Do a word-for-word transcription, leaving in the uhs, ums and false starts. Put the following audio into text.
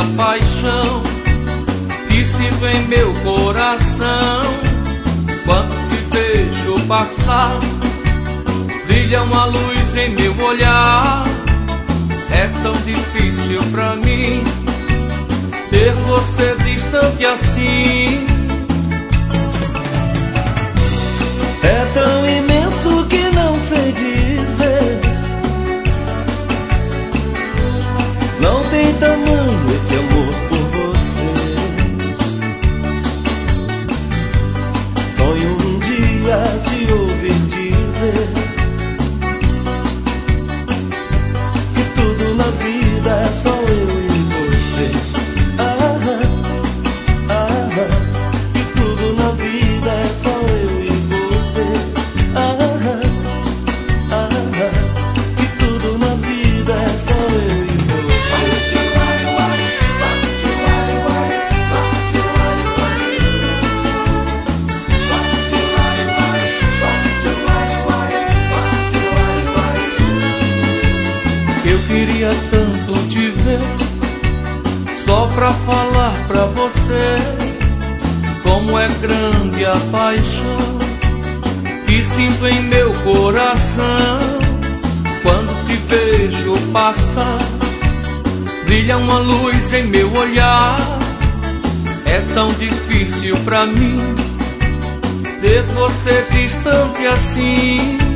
a paixão que sinto em meu coração. Quando te vejo passar, brilha uma luz em meu olhar. É tão difícil pra mim ter você distante assim. É tão imenso que não sei dizer. Não tem tamanho esse amor por você. Sonho um dia te ouvir dizer que tudo na vida é só eu e você. Ah, ah, que tudo na vida é só eu e você. Ah, ah, que tudo na vida é só eu e você. Eu queria tanto te ver, só pra falar pra você como é grande a paixão que sinto em meu coração. Quando te vejo passar, brilha uma luz em meu olhar. É tão difícil pra mim ter você distante assim.